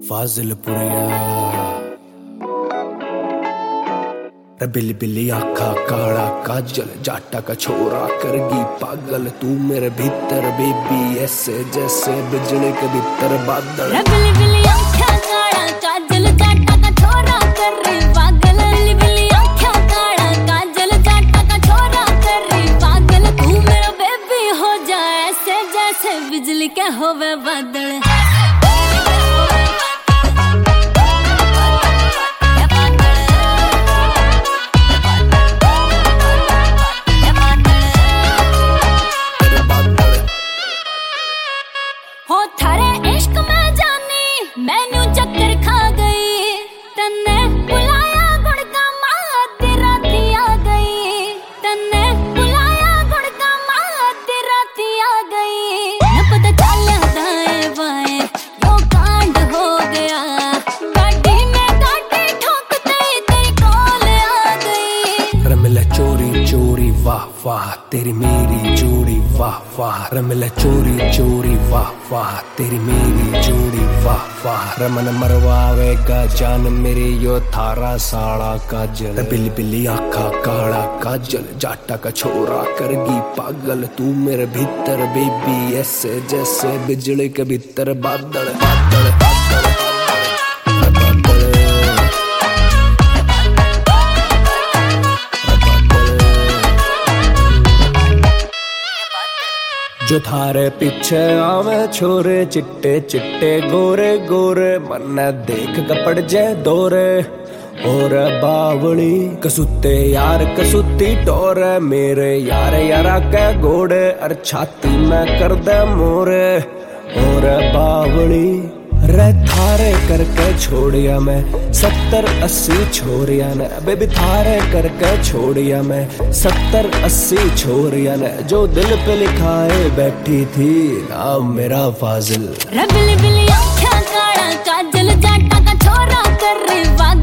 फाजिलपुरिया बिल्ली बिल्ली आखा काला काजल जाटा का छोरा करगी पागल तू मेरे भीतर बेबी ऐसे जैसे बिजली के भीतर बादल। बिल्ली बिल्ली आखा काला काजल जाटा का छोरा कर रही पागल। बिल्ली बिल्ली आखा काला काजल जाटा का छोरा कर रही पागल तू मेरा बेबी हो जाए ऐसे जैसे बिजली के होवे बादल। हो थारे इश्क में जानी मैनू चक्कर खा गई तन्ने बुलाया गुड़का माँ तेरा आ गई तन्ने बुलाया गुड़का माँ तेरा आ गई न पता चला दाएं बाएं यो कांड हो गया गाड़ी में गाड़ी ठोकते ही तेरी कॉल आ गई। रमिला चोरी चोरी वाह वाह तेरी मेरी जोड़ी वाह वाह रमिला चोरी चोरी वाह वाह तेरी मेरी जोड़ी वाह वाह रमन मरवावेगा जान मेरी यो थारा साड़ा काजल। बिल्ली बिल्ली आखा काला काजल जाटा का छोरा करगी पागल तू मेरे भीतर बेबी ऐसे जैसे बिजली के भीतर बादल बादल बादल। जो थारे पीछे आवे छोरे चिट्टे चिट्टे गोरे गोरे मन देख कपड़ जाए दौरे और बावली कसुते यार कसुती टोरे मेरे यार यारा के घोड़े अर छाती में कर दे मोरे और बावली रे थारे करके छोड़िया मैं 70-80 छोरिया ने बेबी थारे करके छोड़िया मैं 70-80 छोरिया ने जो दिल पे लिखाए बैठी थी नाम मेरा फाजिल। बिल्ली बिल्ली आँखें काला काजल जाटा का छोरा कर रही